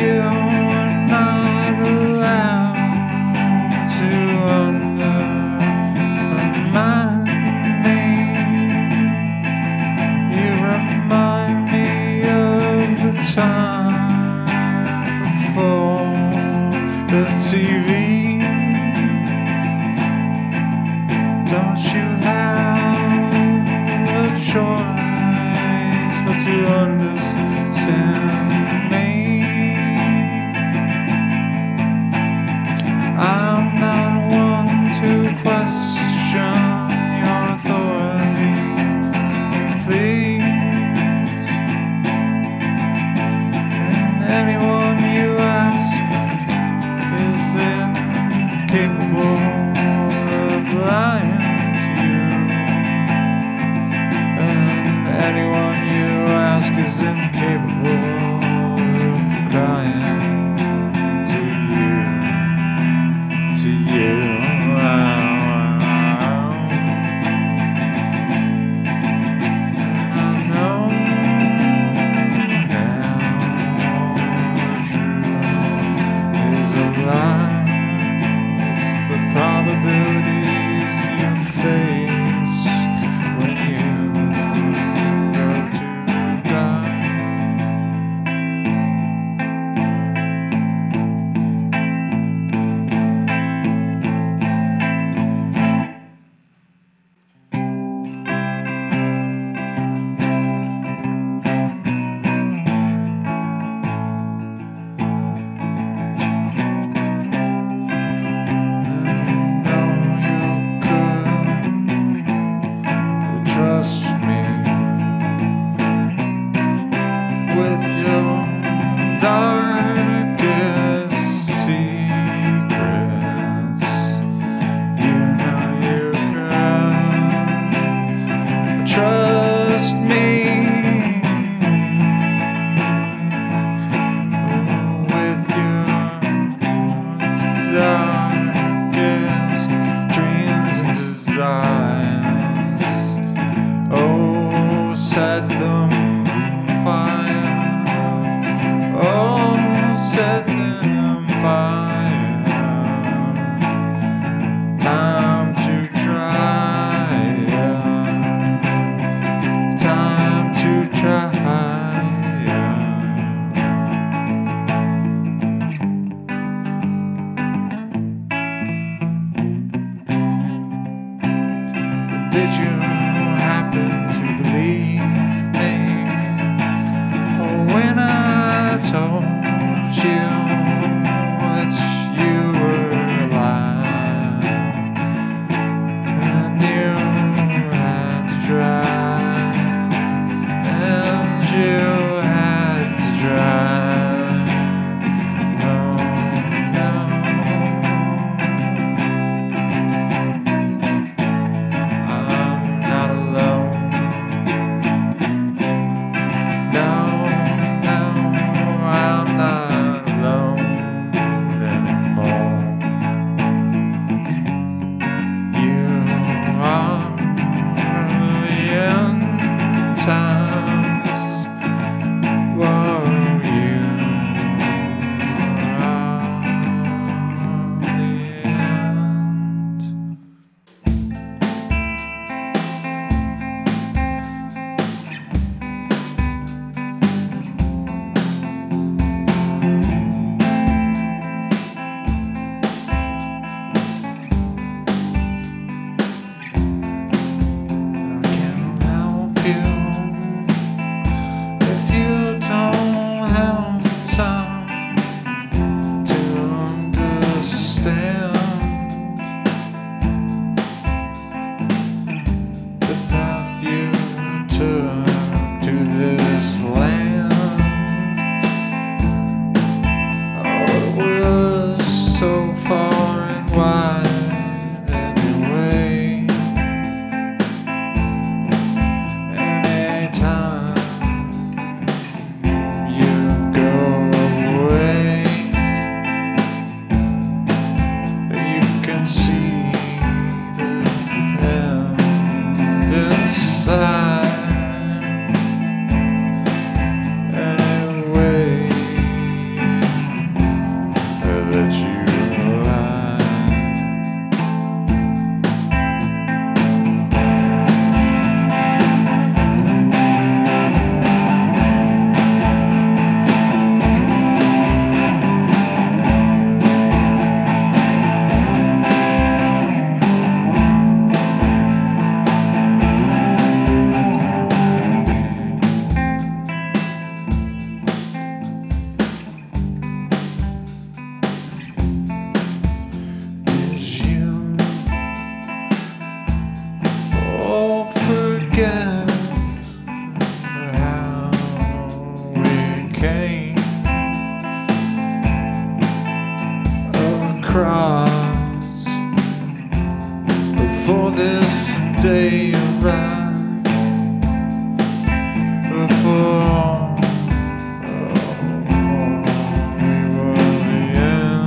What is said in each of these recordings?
you are not allowed to undermine me. You remind me of the time before the TV. Don't you have a choice but to understand me? I'm not one to question your authority, please. And anyone you ask is incapable of lying to you. And anyone you ask is incapable of crying to you. To you. And I know now the truth is a lie. It's the probabilities you face when you go to die. Trust me with your darkest secrets. You know you can trust me with your darkest dreams and desires. Oh, set them fire. Oh, set them fire. Time to try. Time to try. Did you happen to believe me when I told you that you were alive and you had to try, and you had to try? No, no. I'm not alone. No, no, I'm not alone anymore. You are the end times. Whoa, you are the end. I can't help you if you don't have the time to understand the path you took to this land. Oh, it was so far and wide anyway. Anytime you go away, you can see the end inside. Anyway, cross before this day arrived. Before we were the end.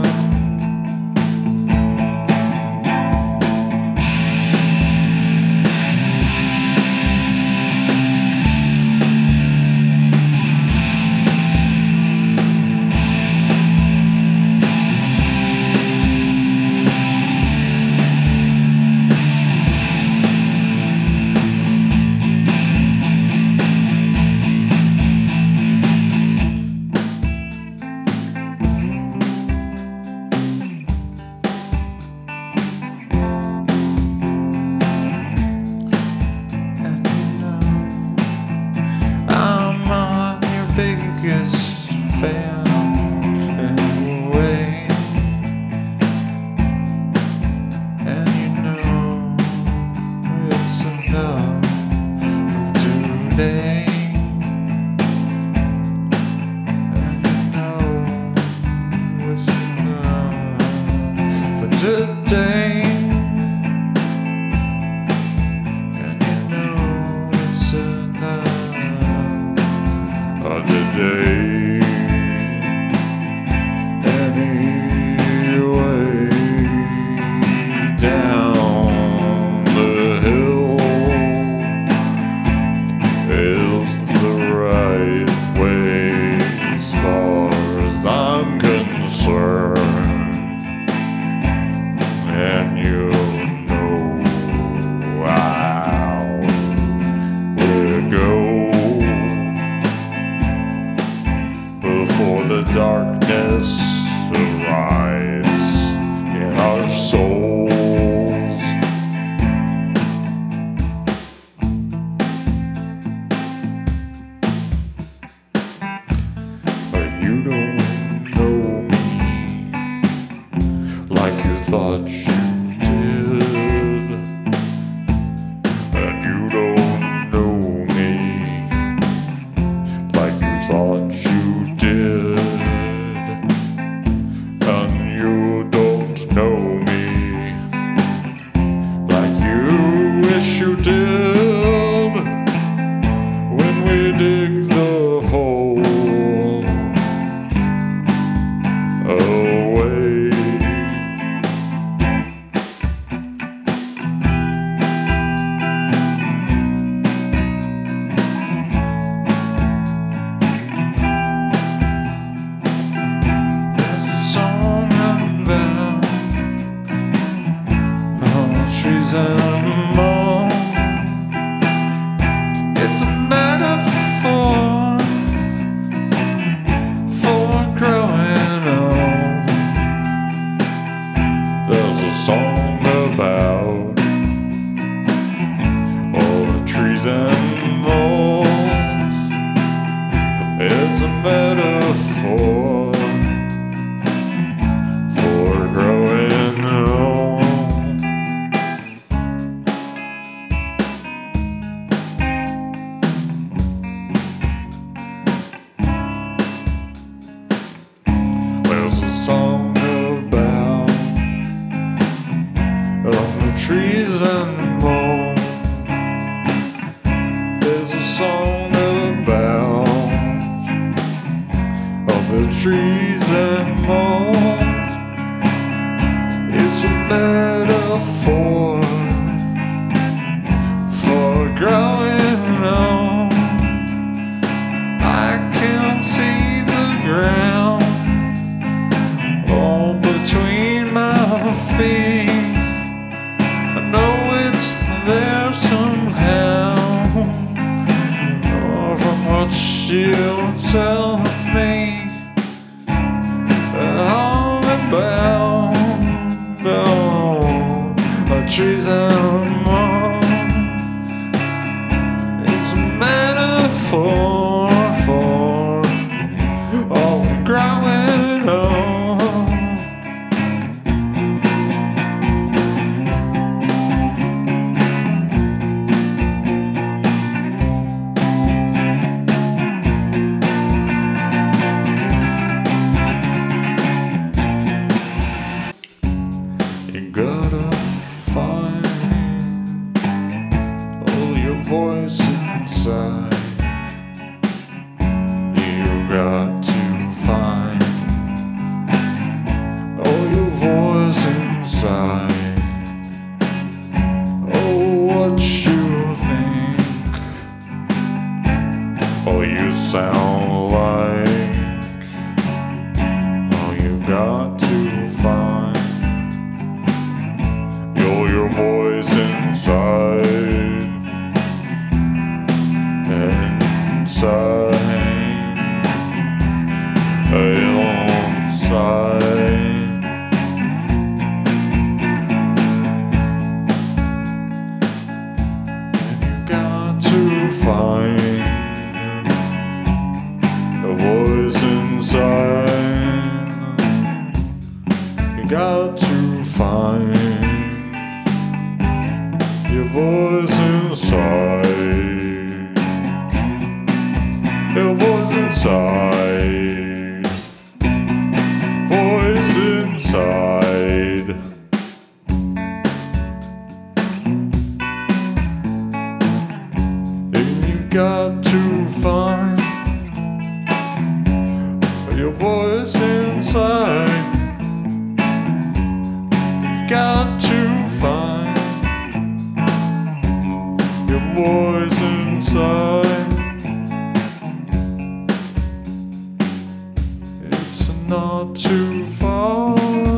Fan away, and you know it's enough for today, and you know it's enough for today, and you know it's enough for today. Down the hill is the right way as far as I'm concerned, and you know how we go before the darkness arrives in our souls. You don't know me like you thought you did, and you don't know me like you thought you did, and you don't know me like you wish you did when we dig the hole away. There's a song about all the trees and the moon. It's a metaphor for growing old. There's a song about all the trees and moles. It's a metaphor for growing old. There's a song about all the trees and mold. There's a song about all the trees and mold. It's a metaphor for growing old. I can see the ground all between my feet. I know it's there somehow. From what you're telling me, all about the trees got to find your voice inside, inside, inside. To find a voice inside, you got to find your voice inside, your voice inside, voice inside. Got to find your voice inside. You've got to find your voice inside. It's not too far.